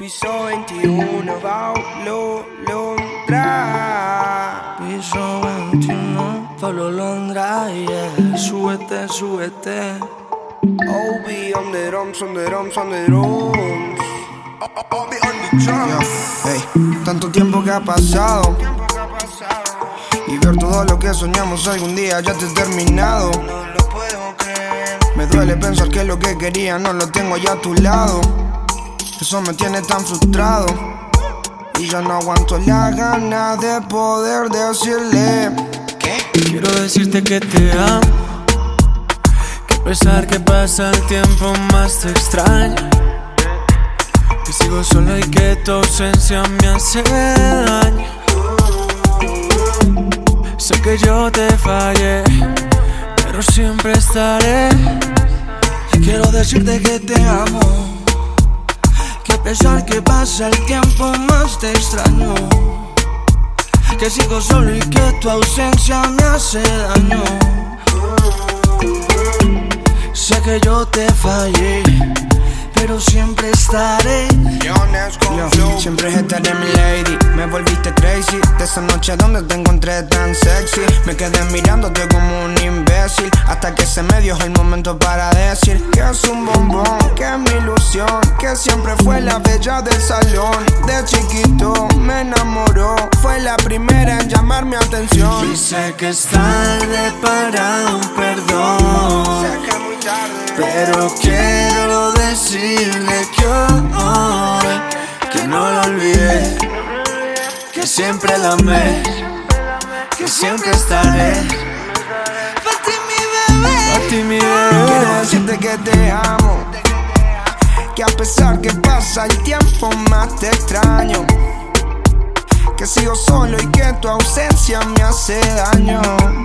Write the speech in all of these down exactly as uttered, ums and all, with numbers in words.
Piso veintiuno, Paulo Londra. Piso veintiuno, Paulo Londra, yeah. Súbete, súbete. Obi on the drums, on the drums, on the drums. Obi on the drums. Hey, tanto tiempo que ha pasado y ver todo lo que soñamos algún día ya te he terminado. No lo puedo creer. Me duele pensar que lo que quería no lo tengo ya a tu lado. Eso me tiene tan frustrado y ya no aguanto las ganas de poder decirle ¿Qué? Quiero decirte que te amo, que a pesar que pasa el tiempo más te extraño, que sigo solo y que tu ausencia me hace daño. Sé que yo te fallé, pero siempre estaré. Quiero decirte que te amo, que a pesar que pasa el tiempo más te extraño, que sigo solo y que tu ausencia me hace daño. Sé que yo te fallé, pero siempre estaré. Yo, siempre estaré mi lady. Me volviste crazy de esa noche donde te encontré tan sexy. Me quedé mirándote como un imbécil hasta que se me dio el momento para decir que es un bombón, que es mi ilusión, que siempre fue la bella del salón. De chiquito me enamoró, fue la primera en llamar mi atención. Y sé que es tarde para un perdón, Sé que es muy tarde, pero quiero decirle que hoy, que no lo olvidé, que siempre la amé, que siempre estaré. Pa' ti mi bebé, A ti mi Quiero bebé. decirte que te amo, que a pesar que pasa el tiempo más te extraño, que sigo solo y que tu ausencia me hace daño.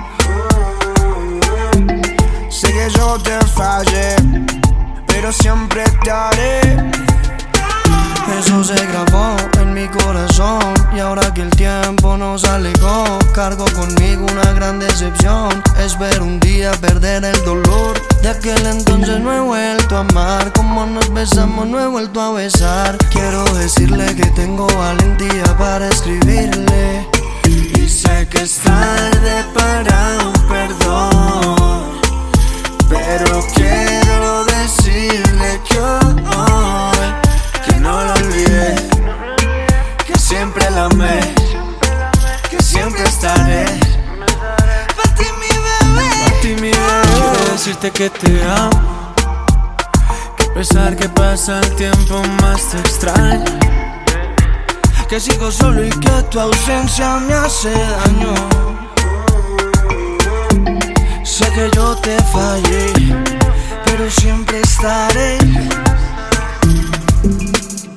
Sé que yo te fallé, pero siempre estaré. eso se grabó en mi corazón. Y ahora que el tiempo nos alejó, cargo conmigo una gran decepción. Espero un día perder el dolor. De aquel entonces no he vuelto a amar, como nos besamos no he vuelto a besar. Quiero decirle que tengo valentía para escribirle, Y sé que es tarde para un perdón, pero quiero decirle que hoy, que no lo olvidé, que siempre la amé, que siempre estaré. pa' ti mi bebé. A ti mi bebé. Quiero decirte que te amo, que a pesar que pasa el tiempo más te extraño, Que sigo solo y que tu ausencia me hace daño. Sé que yo te fallé,